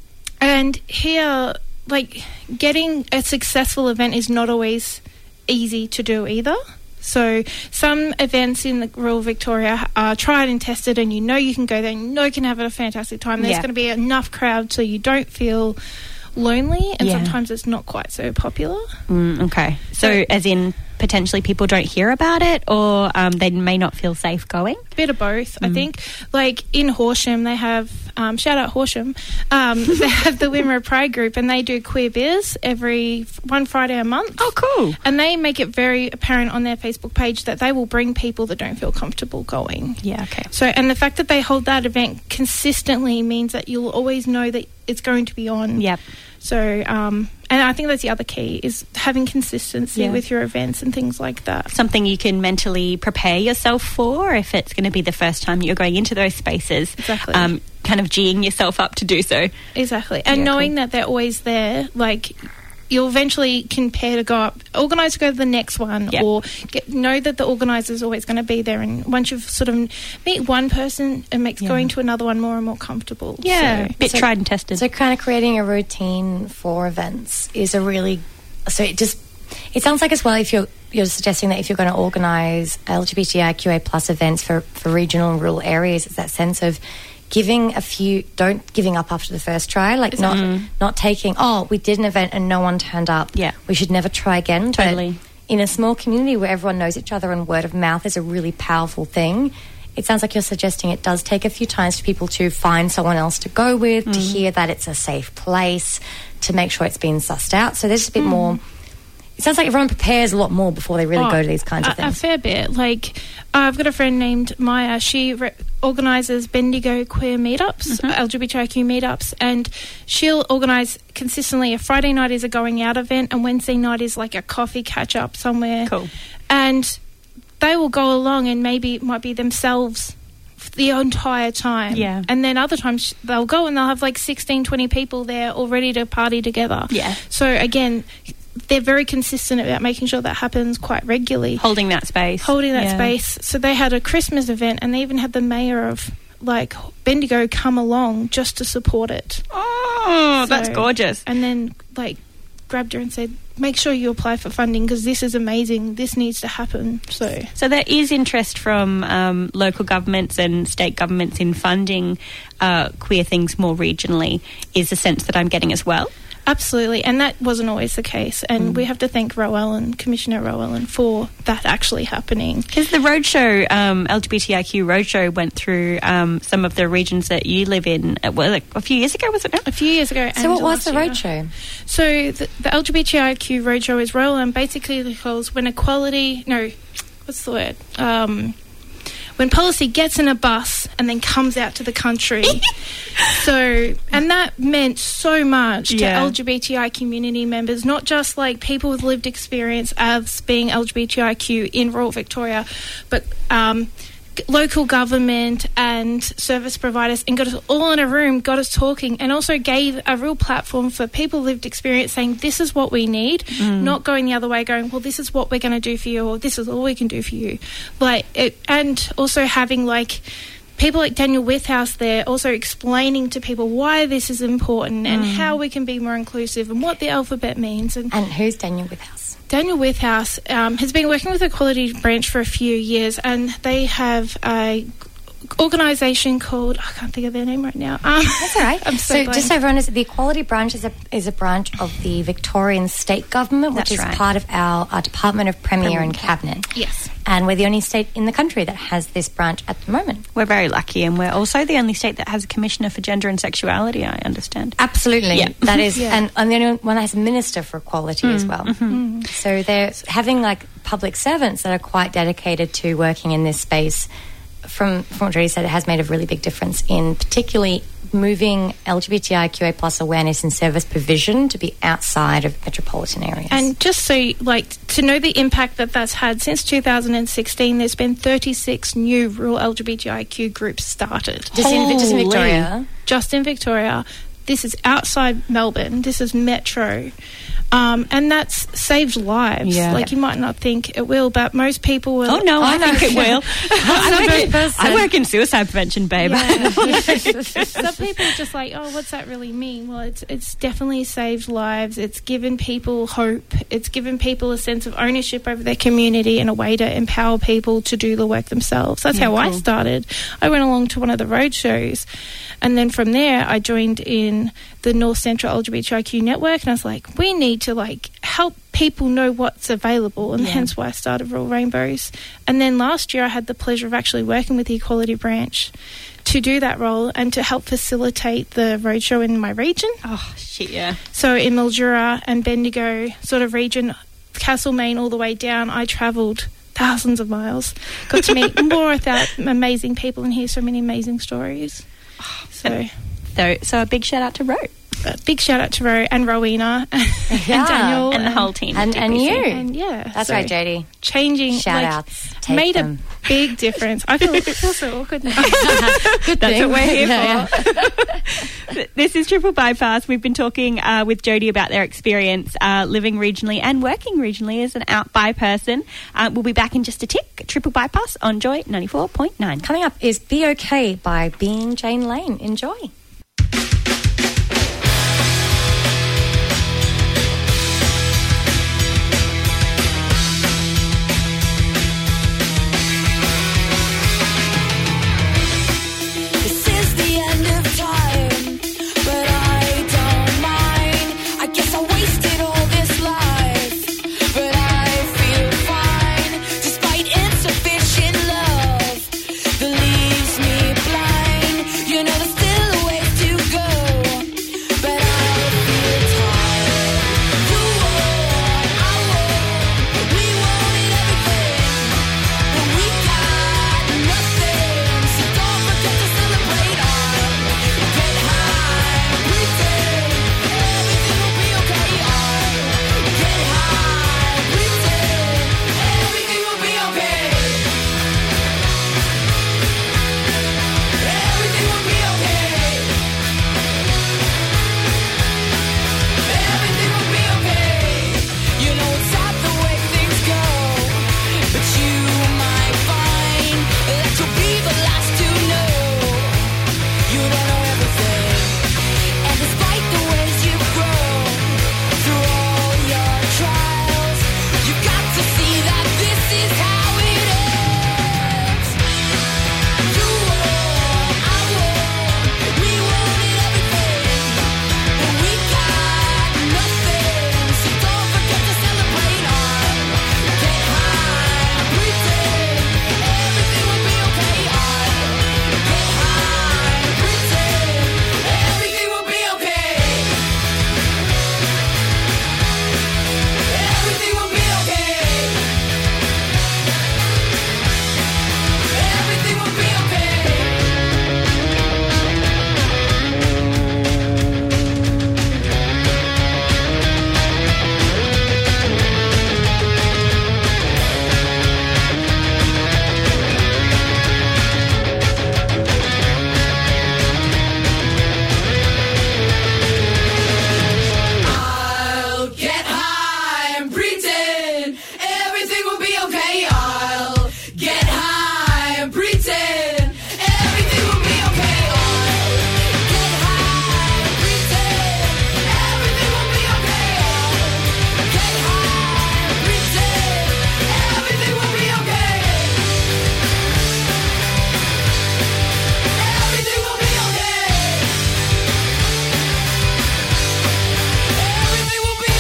and here, like, getting a successful event is not always easy to do either. So some events in the rural Victoria are tried and tested, and you know you can go there and you know you can have a fantastic time. There's Yeah. going to be enough crowd so you don't feel lonely, and Yeah. sometimes it's not quite so popular. Mm, okay. So, as in, potentially people don't hear about it, or um, they may not feel safe going? Bit of both, I Mm. think. Like in Horsham, they have, um, shout out Horsham, um, they have the Wimmera Pride Group, and they do queer beers every one Friday a month. Oh, cool. And they make it very apparent on their Facebook page that they will bring people that don't feel comfortable going. Yeah, okay. So, and the fact that they hold that event consistently means that you'll always know that it's going to be on. Yep. So, um, and I think that's the other key, is having consistency Yeah. with your events and things like that. Something you can mentally prepare yourself for if it's going to be the first time you're going into those spaces. Exactly. Um, kind of geeing yourself up to do so. Exactly. And Yeah, knowing cool. that they're always there, like, you'll eventually compare to go up, organise to go to the next one, Yeah. or get, know that the organiser's always going to be there. And once you've sort of meet one person, it makes Yeah. going to another one more and more comfortable. Yeah, So, bit So- tried and tested. So kind of creating a routine for events is a really, so it just, it sounds like as well if you're, you're suggesting that if you're going to organise L G B T I Q A plus events for, for regional and rural areas, it's that sense of giving a few, don't giving up after the first try, like not Mm. not taking, oh, we did an event and no one turned up. Yeah. We should never try again. But Totally. in a small community where everyone knows each other and word of mouth is a really powerful thing, it sounds like you're suggesting it does take a few times for people to find someone else to go with, to hear that it's a safe place, to make sure it's been sussed out. So there's a bit more... It sounds like everyone prepares a lot more before they really Oh, go to these kinds of a, a things. fair bit. Like, I've got a friend named Maya. She re- organises Bendigo queer meetups, Mm-hmm. L G B T I Q meetups, and she'll organise consistently. A Friday night is a going out event, and Wednesday night is like a coffee catch up somewhere. Cool. And they will go along, and maybe it might be themselves the entire time. Yeah. And then other times they'll go and they'll have like sixteen, twenty people there all ready to party together. Yeah. So again, they're very consistent about making sure that happens quite regularly. Holding that space. Holding that Yeah. space. So they had a Christmas event, and they even had the mayor of like Bendigo come along just to support it. Oh, that's So- gorgeous. And then like grabbed her and said, make sure you apply for funding because this is amazing. This needs to happen. So So there is interest from um, local governments and state governments in funding uh, queer things more regionally, is the sense that I'm getting as well. absolutely. And that wasn't always the case. And we have to thank Rowan, Commissioner Rowan, for that actually happening. Because the roadshow, um, L G B T I Q roadshow, went through um, some of the regions that you live in, uh, well, like a few years ago, was it? A few years ago. So and what was the last year. roadshow? So the, the L G B T I Q roadshow is Roland basically because when equality, no, what's the word? Um, when policy gets in a bus and then comes out to the country. So, and that meant so much to Yeah. L G B T I community members, not just like people with lived experience as being L G B T I Q in rural Victoria, but um, g- local government and service providers, and got us all in a room, got us talking, and also gave a real platform for people with lived experience saying, this is what we need, not going the other way, going, well, this is what we're going to do for you, or this is all we can do for you. Like it, and also having like people like Daniel Withouse there also explaining to people why this is important and how we can be more inclusive and what the alphabet means. And And who's Daniel Withouse? Daniel Withouse um, has been working with the Equality Branch for a few years, and they have a organisation called, I can't think of their name right now. Um, That's all right. I'm so, so blank. just so everyone knows, the Equality Branch is a is a branch of the Victorian State Government, which That's is right. part of our, our Department of Premier and Cabinet. Yes. And we're the only state in the country that has this branch at the moment. We're very lucky, and we're also the only state that has a Commissioner for Gender and Sexuality, I understand. Absolutely. Yeah. That is, Yeah. and I'm the only one that has a Minister for Equality as well. So they're having like public servants that are quite dedicated to working in this space. From, from what Jodie said, it has made a really big difference in particularly moving L G B T I Q A plus awareness and service provision to be outside of metropolitan areas. And just so, like, to know the impact that that's had, since two thousand sixteen, there's been thirty-six new rural L G B T I Q groups started. just, in, just in Holy. Victoria. Just in Victoria. This is outside Melbourne. This is metro. Um, and that's saved lives. Yeah. Like, you might not think it will, but most people will. Oh, no, I think it will. I, work in, I work in suicide prevention, babe. Yeah. So people are just like, oh, what's that really mean? Well, it's it's definitely saved lives. It's given people hope. It's given people a sense of ownership over their community and a way to empower people to do the work themselves. That's Yeah, how I cool. started. I went along to one of the road shows, and then from there I joined in the North Central L G B T I Q network, and I was like, we need to like help people know what's available, and Yeah. hence why I started Real Rainbows. And then last year I had the pleasure of actually working with the Equality Branch to do that role and to help facilitate the roadshow in my region. Oh, shit, yeah. So in Mildura and Bendigo sort of region, Castlemaine all the way down, I travelled thousands of miles, got to meet more of that amazing people and hear so many amazing stories. So, So, so a big shout out to Ro. a big shout out to Ro and Rowena and Yeah. Daniel And the whole team. And, and you. And yeah, That's so right, J D. changing, Shout like, outs. Take made them. a big difference. I feel, I feel so awkward now. Good That's thing. what we're here Yeah, for. This is Triple Bypass. We've been talking uh, with Jodie about their experience uh, living regionally and working regionally as an out bi person. Uh, we'll be back in just a tick. Triple Bypass on Joy ninety-four point nine. Coming up is Be Okay by Being Jane Lane. Enjoy. This is the end of time, but I don't mind. I guess I wasted all this life, but I feel fine, despite insufficient love that leaves me blind. You know there's still a way to go, but I feel tired. You won't, I won't, we wanted everything, but we got nothing. So don't forget to celebrate on. Get high, pretend everything will be okay. On. Get high, pretend everything will be okay. Everything will be okay. Everything will be okay. You know it's not the way things go, but you might find that you'll be the last to know. You don't know everything, and despite the ways you've grown through all your trials, you got to see that this is how it ends. You won't, I won't, we wanted everything, but we got nothing. So don't forget to celebrate on. Get high, pretend everything will be okay. On. Get high, pretend everything will be okay. Everything will be okay. Everything will be okay. I'll get high and pretend everything will be okay. I'll get high and pretend everything will be okay. I'll get high and pretend everything will be okay. I'll get high and pretend everything will be okay. Everything will be okay. Everything will be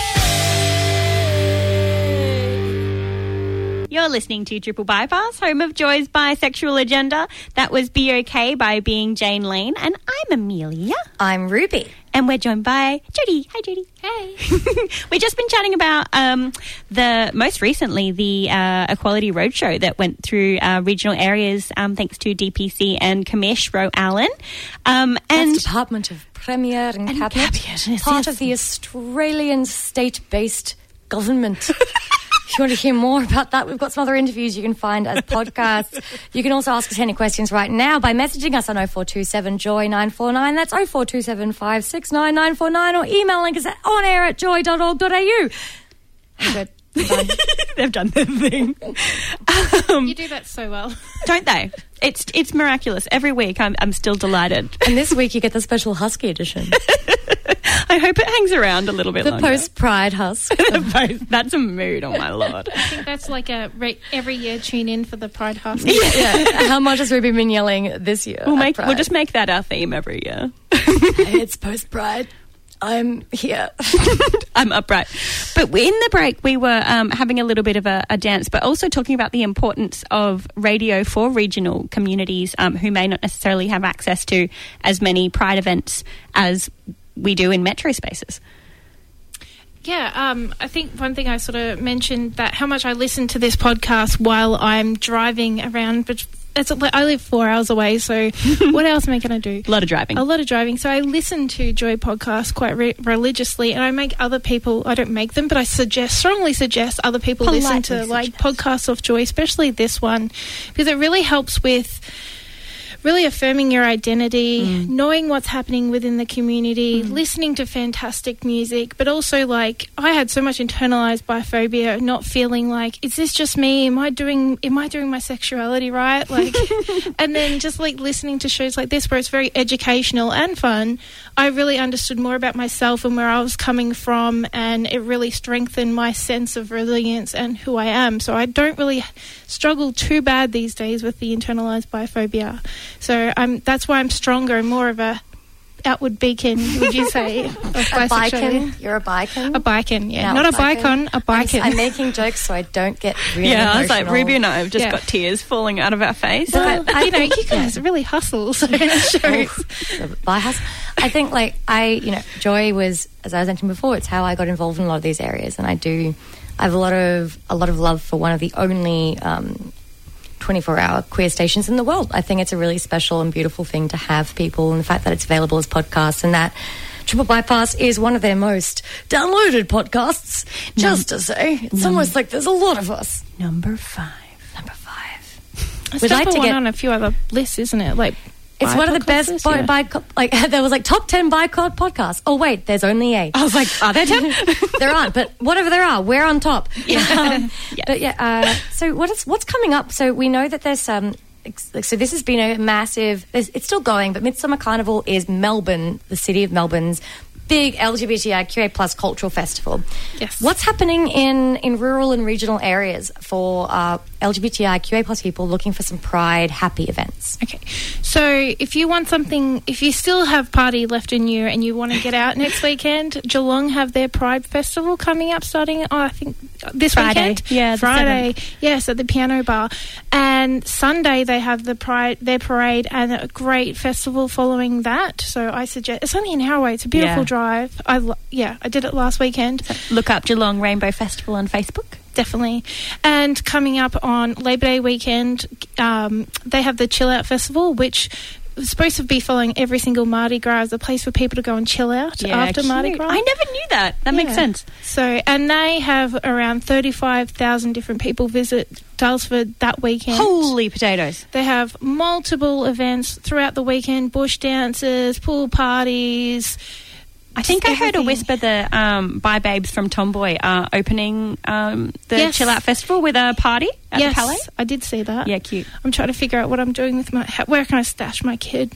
okay. You're listening to Triple Bypass, home of Joy's bisexual agenda. That was Be Okay by Being Jane Lane. And I'm Amelia. I'm Ruby. And we're joined by Jodie. Hi, Jodie. Hey. We've just been chatting about um, the most recently the uh, Equality Roadshow that went through uh, regional areas, um, thanks to D P C and Commish Ro Allen. Um, and That's Department of Premier and, And Cabinet, Cabinet, yes, part yes. of the Australian state-based government. you want to hear more about that, we've got some other interviews you can find as podcasts. You can also ask us any questions right now by messaging us on oh four two seven joy nine four nine. That's oh four two seven five six nine nine four nine, or emailing us at onair at joy dot org dot a u. Good. Done. They've done their thing. Um, You do that so well. don't they? It's it's miraculous. Every week I'm I'm still delighted. And this week you get the special Husky edition. I hope it hangs around a little bit The longer. post-Pride Husk. The post- That's a mood, oh my lord. I think that's like a re- every year tune in for the Pride Husk. Yeah. How much has Ruby been yelling this year? We'll at make Pride? we'll just make that our theme every year. It's post-Pride. I'm here. I'm upright. But in the break, we were um, having a little bit of a, a dance, but also talking about the importance of radio for regional communities um, who may not necessarily have access to as many Pride events as we do in metro spaces. Yeah, um, I think one thing I sort of mentioned that how much I listen to this podcast while I'm driving around, but it's, I live four hours away, so what else am I going to do? A lot of driving. A lot of driving. So I listen to Joy podcasts quite re- religiously, and I make other people, I don't make them, but I suggest, strongly suggest other people Politely listen to like podcasts of Joy, especially this one, because it really helps with really affirming your identity, mm. knowing what's happening within the community, mm. listening to fantastic music, but also like I had so much internalized biphobia, not feeling like, is this just me? Am I doing am I doing my sexuality right? Like and then just like listening to shows like this where it's very educational and fun, I really understood more about myself and where I was coming from, and it really strengthened my sense of resilience and who I am. So I don't really struggle too bad these days with the internalized biphobia. So I'm, that's why I'm stronger and more of a outward beacon, would you say? Of a bicon? You're a bicon? A bicon, yeah. An Not a bicon. bicon, a bicon. I'm, I'm making jokes so I don't get really Yeah, emotional. I was like, Ruby and I have just Yeah. got tears falling out of our face. Well, you know, you guys really hustle. So it shows. Oh, by hustle. I think, like, I, you know, Joy was, as I was mentioning before, it's how I got involved in a lot of these areas, and I do, I have a lot of, a lot of love for one of the only um, twenty-four hour queer stations in the world. I think it's a really special and beautiful thing to have people, and the fact that it's available as podcasts, and that Triple Bypass is one of their most downloaded podcasts. Num- just to say, it's num- almost like there's a lot of us. Number five. Number five. It's We'd like number to one get on a few other lists, isn't it? Like, it's one of the best lists, bi- yeah. bi- like there was like top ten BICOD podcasts. Oh wait, there's only eight. I was like, are there ten? There aren't, but whatever there are, we're on top. Yeah. Um, Yes. But yeah, uh, so what is what's coming up? So we know that there's um, ex- so this has been a massive. It's still going, but Midsummer Carnival is Melbourne, the city of Melbourne's big L G B T I Q A plus cultural festival. Yes. What's happening in, in rural and regional areas for uh, L G B T I Q A plus people looking for some Pride happy events? Okay, so if you want something, if you still have party left in you and you want to get out next weekend, Geelong have their Pride Festival coming up starting, oh, I think this Friday. weekend. Yeah, the Friday. Yes, at the Piano Bar. And Sunday they have the Pride, their parade and a great festival following that. So I suggest, it's only an hour away. It's a beautiful Yeah. drive. I lo- yeah, I did it last weekend. Look up Geelong Rainbow Festival on Facebook. Definitely. And coming up on Labor Day weekend, um, they have the Chill Out Festival, which is supposed to be following every single Mardi Gras as a place for people to go and chill out after cute. Mardi Gras. I never knew that. That makes Yeah. sense. So, and they have around thirty-five thousand different people visit Daylesford that weekend. Holy potatoes. They have multiple events throughout the weekend, bush dances, pool parties. I think I heard a everything. whisper that um, Bye Babes from Tomboy are opening um, the Yes. Chill Out Festival with a party at yes, the Palais. I did see that. Yeah, cute. I'm trying to figure out what I'm doing with my... ha- Where can I stash my kid?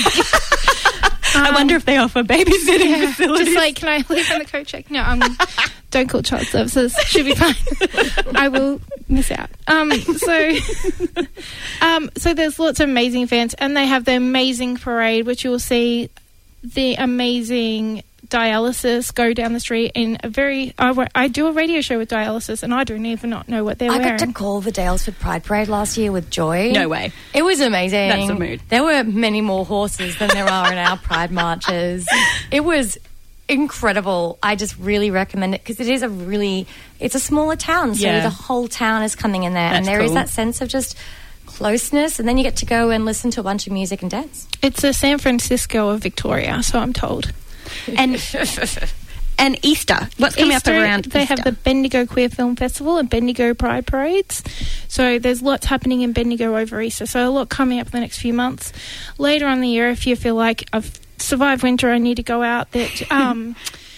I wonder if they offer babysitting Yeah, facilities. just like, can I leave on the coat check? No, um, don't call child services. Should be fine. I will miss out. Um, so, um, so there's lots of amazing events, and they have the amazing parade, which you will see the amazing dialysis go down the street in a very. I, wa- I do a radio show with dialysis, and I don't even not know what they're I wearing. got to call the Daylesford Pride Parade last year with Joy. No way. It was amazing. That's a mood. There were many more horses than there are in our Pride marches. It was incredible. I just really recommend it because it is a really, it's a smaller town, so Yeah. the whole town is coming in there, and That's there is cool. that sense of just closeness, and then you get to go and listen to a bunch of music and dance. It's the San Francisco of Victoria, so I'm told. And And Easter. What's coming Easter, up around They Easter? have the Bendigo Queer Film Festival and Bendigo Pride Parades. So there's lots happening in Bendigo over Easter. So a lot coming up in the next few months. Later on in the year, if you feel like I've survived winter, I need to go out, that um,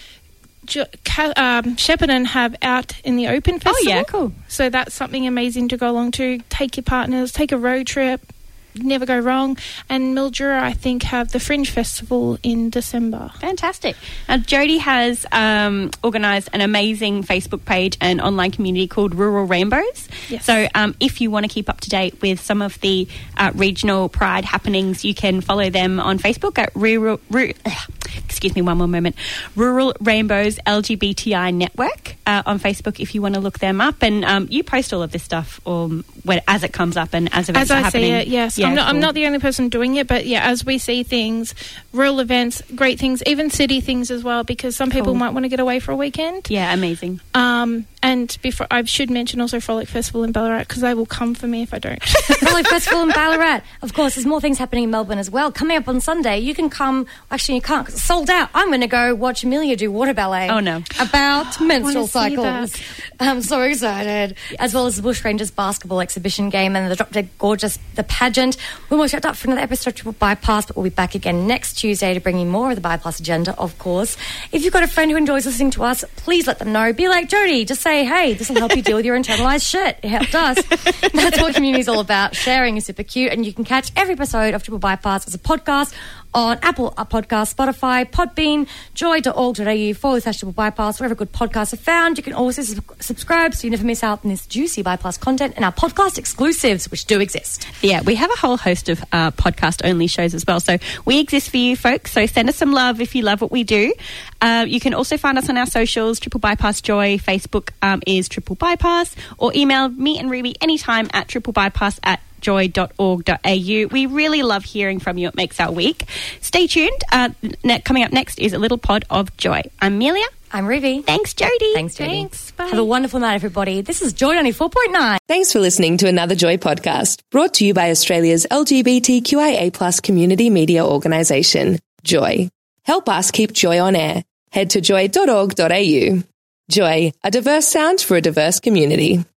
J- Ca- um, Shepparton have Out in the Open Festival. Oh, yeah, cool. So that's something amazing to go along to. Take your partners, take a road trip. Never go wrong. And Mildura, I think, have the Fringe Festival in December. Fantastic. Now, Jodie has um, organised an amazing Facebook page and online community called Rural Rainbows. Yes. So um, if you want to keep up to date with some of the uh, regional Pride happenings, you can follow them on Facebook at Rural... Ru- excuse me, one more moment. Rural Rainbows L G B T I Network uh, on Facebook if you want to look them up. And um, you post all of this stuff um, when, as it comes up and as events As are I happening. see it, yes. Yeah, I'm, not, cool. I'm not the only person doing it, but yeah, as we see things, rural events, great things, even city things as well, because some people Cool. might want to get away for a weekend. Yeah, amazing. Um, and before I should mention also Frolic Festival in Ballarat, because they will come for me if I don't. Frolic Festival in Ballarat. Of course, there's more things happening in Melbourne as well. Coming up on Sunday, you can come... Actually, you can't, 'cause it's sold out. I'm going to go watch Amelia do water ballet. Oh, no. About menstrual see cycles. I'm so excited. As well as the Bushrangers basketball exhibition game and the Drop Dead Gorgeous, the pageant. We're almost wrapped up for another episode of Triple Bypass, but we'll be back again next Tuesday to bring you more of the Bypass agenda, of course. If you've got a friend who enjoys listening to us, please let them know. Be like Jodie. Just say, hey, this will help you deal with your internalized shit. It helped us. That's what community is all about. Sharing is super cute, and you can catch every episode of Triple Bypass as a podcast on Apple Podcasts, Spotify, Podbean, joy.org.au forward slash triple bypass, wherever good podcasts are found. You can also sub- subscribe so you never miss out on this juicy bypass content and our podcast exclusives, which do exist. Yeah, we have a whole host of uh, podcast-only shows as well. So we exist for you folks. So send us some love if you love what we do. Uh, you can also find us on our socials, Triple Bypass Joy. Facebook um, is Triple Bypass. Or email me and Ruby anytime at triplebypass at joy dot org dot a u. We really love hearing from you. It makes our week. Stay tuned. Uh, ne- coming up next is a little pod of joy. I'm Amelia. I'm Ruby. Thanks, Jodie. Thanks, Jodie. Thanks. Bye. Have a wonderful night, everybody. This is Joy ninety-four point nine. Thanks for listening to another Joy podcast, brought to you by Australia's L G B T Q I A plus community media organisation, Joy. Help us keep Joy on air. Head to joy dot org dot a u. Joy, a diverse sound for a diverse community.